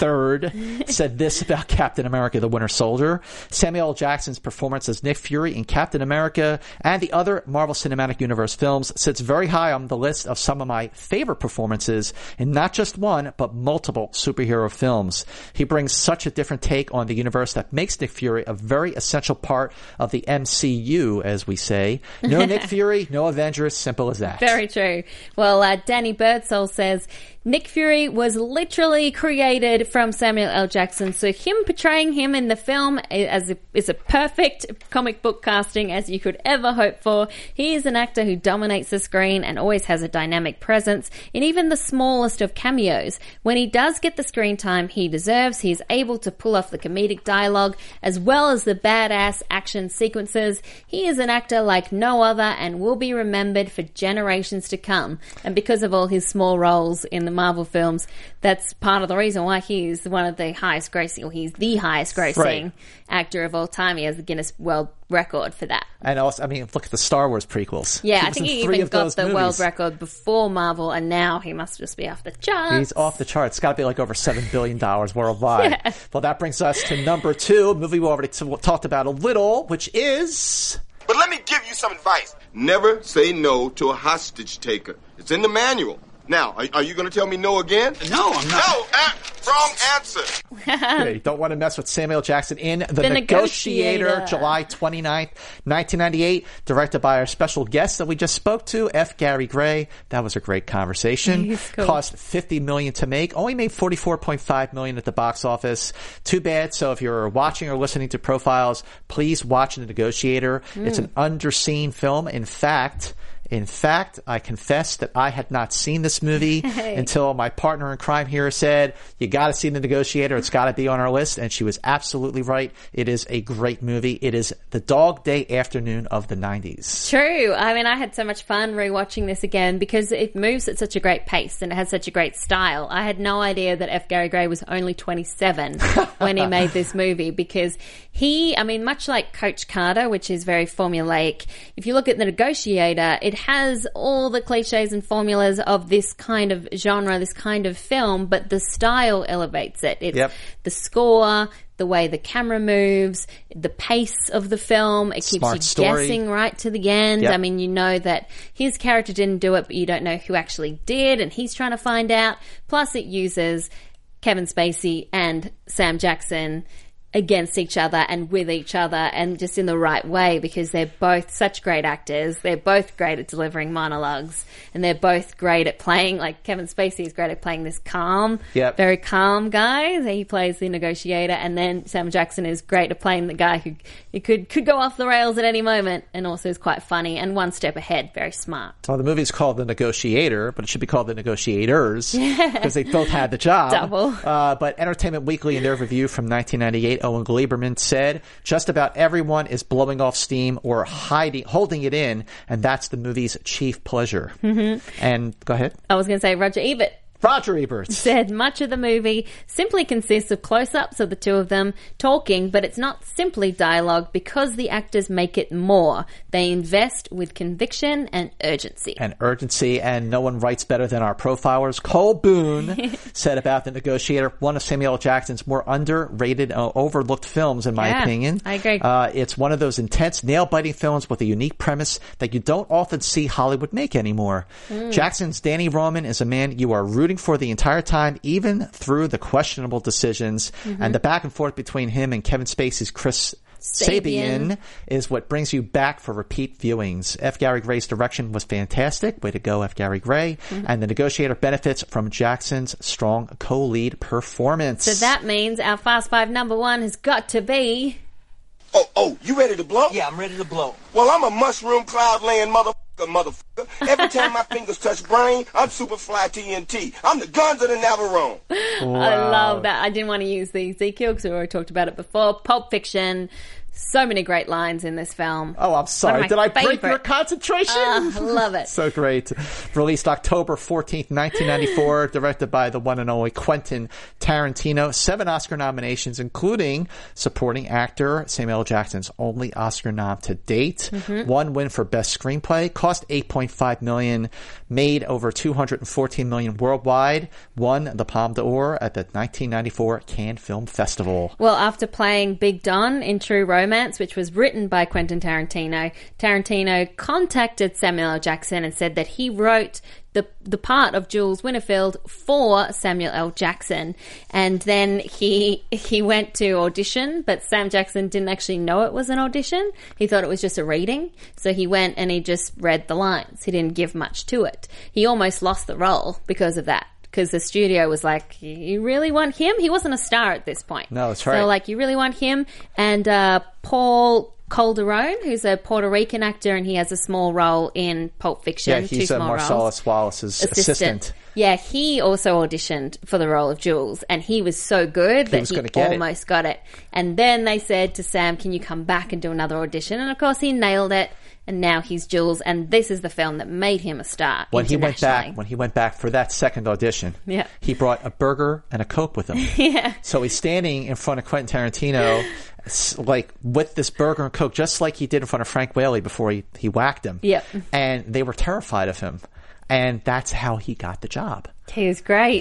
III said this about Captain America, the Winter Soldier. Samuel L. Jackson's performance as Nick Fury in Captain America and the other Marvel Cinematic Universe films sits very high on the list of some of my favorite performances in not just one, but multiple superhero films. He brings such a different take on the universe that makes Nick Fury a very essential part of the MCU, as we say. No Nick Fury, no Avengers. Simple as that. Very true. Well, Danny Birdsall says, Nick Fury was literally created from Samuel L. Jackson, so him portraying him in the film is a perfect comic book casting as you could ever hope for. He is an actor who dominates the screen and always has a dynamic presence in even the smallest of cameos. When he does get the screen time he deserves, he is able to pull off the comedic dialogue as well as the badass action sequences. He is an actor like no other and will be remembered for generations to come. And because of all his small roles in the Marvel films, that's part of the reason why he's one of the highest grossing, or he's the highest grossing actor of all time. He has the Guinness World Record for that. And also, I mean, look at the Star Wars prequels. Yeah, I think he even got the world record before Marvel, and now he must just be off the charts. He's off the charts. It's got to be like over $7 billion worldwide. Yeah. Well, that brings us to number 2, a movie we already talked about a little, which is... But let me give you some advice. Never say no to a hostage taker. It's in the manual. Now, are you going to tell me no again? No, I'm not. No, wrong answer. Yeah, you don't want to mess with Samuel Jackson in The Negotiator, July 29th, 1998, directed by our special guest that we just spoke to, F. Gary Gray. That was a great conversation. Cool. Cost $50 million to make. Only made $44.5 million at the box office. Too bad. So if you're watching or listening to Profiles, please watch The Negotiator. It's an underseen film. In fact, I confess that I had not seen this movie until my partner in crime here said, you got to see The Negotiator. It's got to be on our list. And she was absolutely right. It is a great movie. It is the Dog Day Afternoon of the 90s. True. I mean, I had so much fun rewatching this again because it moves at such a great pace and it has such a great style. I had no idea that F. Gary Gray was only 27 when he made this movie, because much like Coach Carter, which is very formulaic, if you look at The Negotiator, it has all the cliches and formulas of this kind of genre, this kind of film, but the style elevates it. It's the score, the way the camera moves, the pace of the film. It keeps you guessing right to the end. I mean, you know that his character didn't do it, but you don't know who actually did, and he's trying to find out. Plus, it uses Kevin Spacey and Sam Jackson against each other and with each other, and just in the right way, because they're both such great actors. They're both great at delivering monologues, and they're both great at playing, like Kevin Spacey is great at playing this calm, very calm guy. He plays the negotiator, and then Sam Jackson is great at playing the guy who could go off the rails at any moment, and also is quite funny and one step ahead, very smart. Well, the movie's called The Negotiator, but it should be called The Negotiators, because they both had the job. Double. But Entertainment Weekly, in their review from 1998, Owen Gleiberman said, just about everyone is blowing off steam or holding it in, and that's the movie's chief pleasure. And go ahead. I was going to say Roger Ebert said much of the movie simply consists of close-ups of the two of them talking, but it's not simply dialogue because the actors make it more. They invest with conviction and urgency. And no one writes better than our profilers. Cole Boone said about The Negotiator, one of Samuel L. Jackson's more underrated, overlooked films, in my opinion. I agree. It's one of those intense, nail-biting films with a unique premise that you don't often see Hollywood make anymore. Jackson's Danny Roman is a man you are rooting for the entire time, even through the questionable decisions, and the back and forth between him and Kevin Spacey's Chris Sabian is what brings you back for repeat viewings. F. Gary Gray's direction was fantastic. Way to go, F. Gary Gray. And The Negotiator benefits from Jackson's strong co-lead performance. So that means our Fast Five number one has got to be... Oh, you ready to blow? Yeah, I'm ready to blow. Well, I'm a mushroom cloud laying motherfucker. Every time my fingers touch brain, I'm Superfly TNT. I'm the Guns of the Navarone. Wow. I love that. I didn't want to use the Ezekiel because we already talked about it before. Pulp Fiction. So many great lines in this film. Oh, I'm sorry. Did I break your concentration? I love it. So great. Released October 14th, 1994. Directed by the one and only Quentin Tarantino. 7 Oscar nominations, including supporting actor, Samuel L. Jackson's only Oscar nom to date. 1 win for Best Screenplay. Cost $8.5 million. Made over $214 million worldwide. Won the Palme d'Or at the 1994 Cannes Film Festival. Well, after playing Big Don in True Romance, which was written by Quentin Tarantino, Tarantino contacted Samuel L. Jackson and said that he wrote the part of Jules Winfield for Samuel L. Jackson, and then he went to audition, but Sam Jackson didn't actually know it was an audition. He thought it was just a reading, so he went and he just read the lines. He didn't give much to it. He almost lost the role because of that. Because the studio was like, you really want him? He wasn't a star at this point. No, that's right. So, like, you really want him? And Paul Calderone, who's a Puerto Rican actor, and he has a small role in Pulp Fiction. Yeah, he's Marcellus Wallace's assistant. Yeah, he also auditioned for the role of Jules, and he was so good that he almost got it. And then they said to Sam, can you come back and do another audition? And, of course, he nailed it. And now he's Jules, and this is the film that made him a star. When he went back for that second audition, he brought a burger and a Coke with him. So he's standing in front of Quentin Tarantino, like with this burger and Coke, just like he did in front of Frank Whaley before he whacked him. And they were terrified of him, and that's how he got the job. He was great.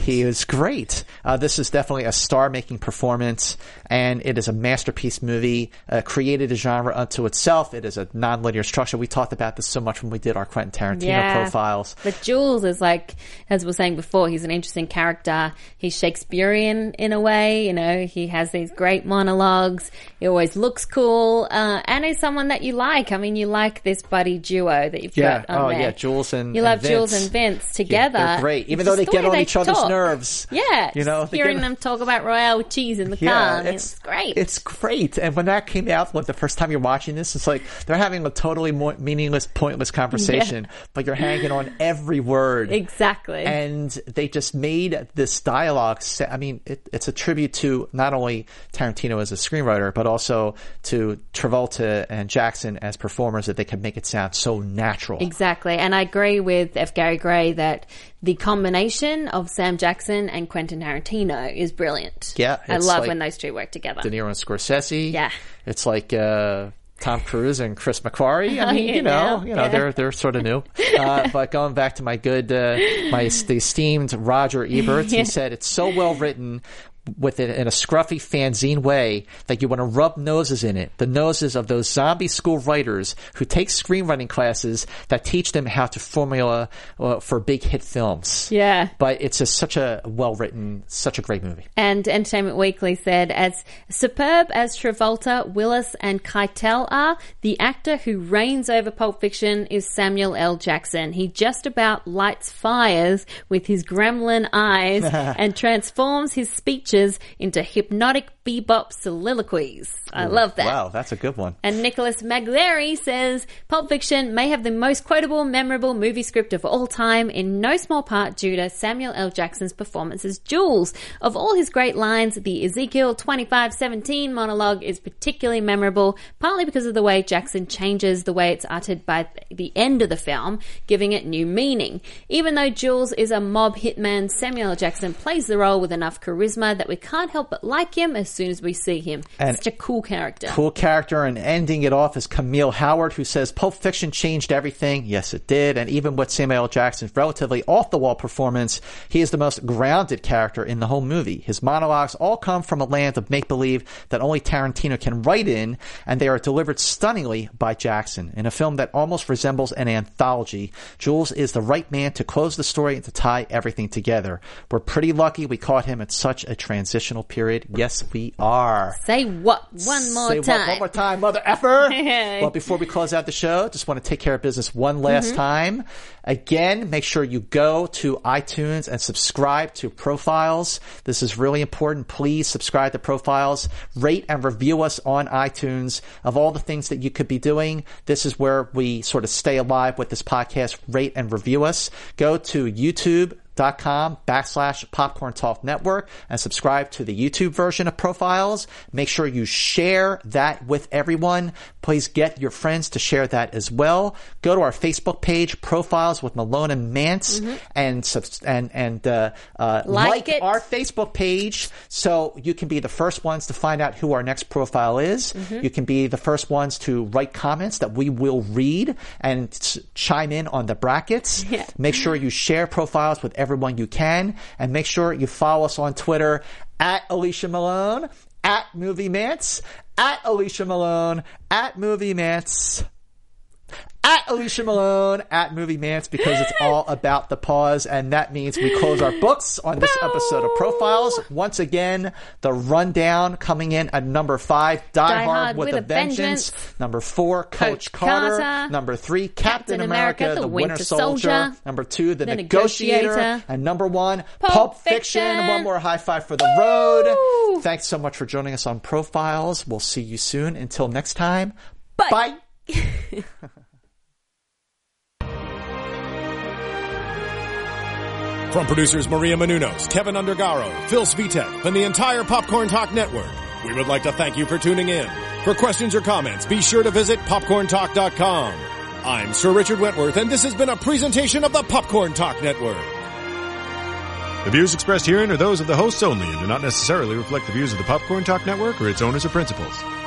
This is definitely a star-making performance, and it is a masterpiece movie, created a genre unto itself. It is a non-linear structure. We talked about this so much when we did our Quentin Tarantino profiles. But Jules is like, as we were saying before, he's an interesting character. He's Shakespearean in a way. You know, he has these great monologues. He always looks cool, and he's someone that you like. I mean, you like this buddy duo that you've got on there. Jules and you love Vince. Jules and Vince together. They're great, even though they get on each other's nerves. Yeah, you know, hearing them talk about Royale with cheese in the car. It's great. It's great. And when that came out, the first time you're watching this, it's like they're having a totally meaningless, pointless conversation, but you're hanging on every word. Exactly. And they just made this dialogue. I mean, it's a tribute to not only Tarantino as a screenwriter, but also to Travolta and Jackson as performers, that they can make it sound so natural. Exactly. And I agree with F. Gary Gray that the combination of Sam Jackson and Quentin Tarantino is brilliant. Yeah. I love when those two work together. De Niro and Scorsese. Yeah. It's like Tom Cruise and Chris McQuarrie. I mean, they're sort of new. But going back to the esteemed Roger Ebert, he said it's so well written with it in a scruffy fanzine way that you want to rub noses in it. The noses of those zombie school writers who take screenwriting classes that teach them how to formula for big hit films. Yeah. But it's just such a well-written, such a great movie. And Entertainment Weekly said, as superb as Travolta, Willis, and Keitel are, the actor who reigns over Pulp Fiction is Samuel L. Jackson. He just about lights fires with his gremlin eyes and transforms his speeches into hypnotic bebop soliloquies. I love that. Wow, that's a good one. And Nicholas McGlary says, Pulp Fiction may have the most quotable, memorable movie script of all time, in no small part due to Samuel L. Jackson's performance as Jules. Of all his great lines, the Ezekiel 25:17 monologue is particularly memorable, partly because of the way Jackson changes the way it's uttered by the end of the film, giving it new meaning. Even though Jules is a mob hitman, Samuel L. Jackson plays the role with enough charisma that we can't help but like him as soon as we see him. And such a cool character. Cool character. And ending it off is Camille Howard, who says Pulp Fiction changed everything. Yes, it did. And even with Samuel L. Jackson's relatively off-the-wall performance, he is the most grounded character in the whole movie. His monologues all come from a land of make-believe that only Tarantino can write in, and they are delivered stunningly by Jackson. In a film that almost resembles an anthology, Jules is the right man to close the story and to tie everything together. We're pretty lucky we caught him at such a transitional period. Yes, we are. Say what? One more time. One more time, mother effer. Well, before we close out the show, just want to take care of business one last time. Again, make sure you go to iTunes and subscribe to Profiles. This is really important. Please subscribe to Profiles. Rate and review us on iTunes. Of all the things that you could be doing, this is where we sort of stay alive with this podcast. Rate and review us. Go to YouTube.com/Popcorn Talk Network and subscribe to the YouTube version of Profiles. Make sure you share that with everyone. Please get your friends to share that as well. Go to our Facebook page, Profiles with Malone and Mantz, and like our Facebook page so you can be the first ones to find out who our next profile is. You can be the first ones to write comments that we will read and chime in on the brackets. Make sure you share Profiles with everyone you can, and make sure you follow us on Twitter at Alicia Malone, at Movie Mantz, at Alicia Malone, at Movie Mantz, at Alicia Malone, at Movie Mantz, because it's all about the pause, and that means we close our books on this episode of Profiles. Once again, the rundown coming in at number 5, Die Hard with a Vengeance. Number 4, Coach Carter. Number 3, Captain America, the Winter Soldier. Number 2, The Negotiator. And number 1, Pulp Fiction. One more high five for the road. Thanks so much for joining us on Profiles. We'll see you soon. Until next time, bye. From producers Maria Menounos, Kevin Undergaro, Phil Svitek, and the entire Popcorn Talk Network, we would like to thank you for tuning in. For questions or comments, be sure to visit popcorntalk.com. I'm Sir Richard Wentworth, and this has been a presentation of the Popcorn Talk Network. The views expressed herein are those of the hosts only and do not necessarily reflect the views of the Popcorn Talk Network or its owners or principals.